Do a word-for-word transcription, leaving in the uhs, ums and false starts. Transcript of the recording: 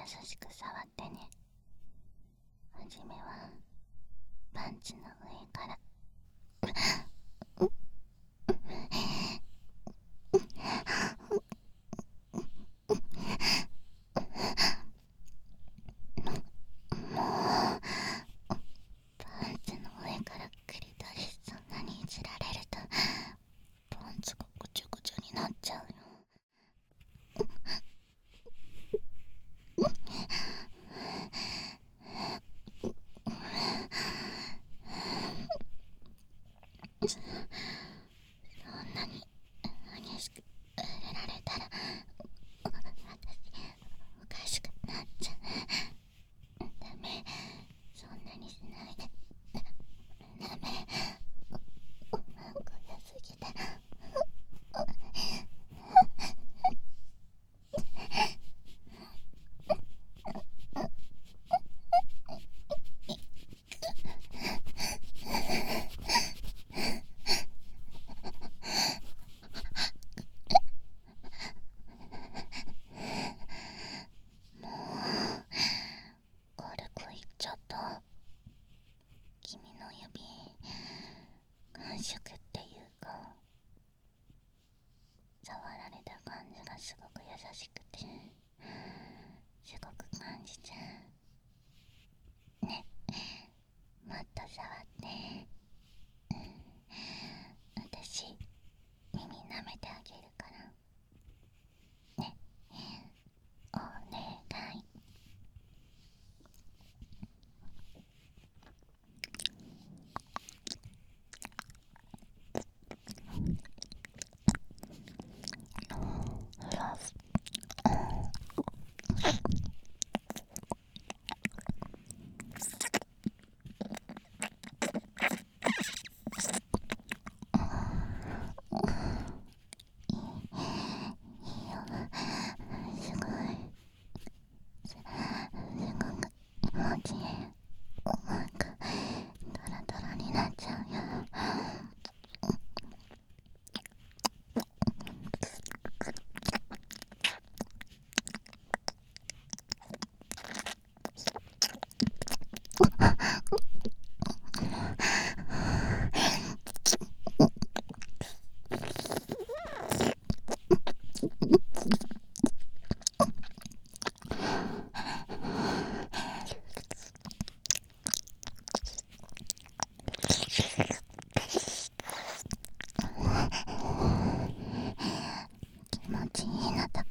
しく触ってね。はじめはパンツの上からパンツの上からクリトリスそんなにいじられるとパンツがぐちゃぐちゃになっちゃうよ。そんなに激しく触れられたら私おかしくなっちゃう。ダメ、そんなにしないで。ダメ、小屋すぎて。軽く言っちゃった。君の指感触っていうか触られた感じがすごく優しくてすごく感じちゃうね。もっと触って、うん、私耳舐めてあげるからね。お願い。すごいすごく気持ちいい。なんかトロトロになっちゃうよ。気持ちいいのと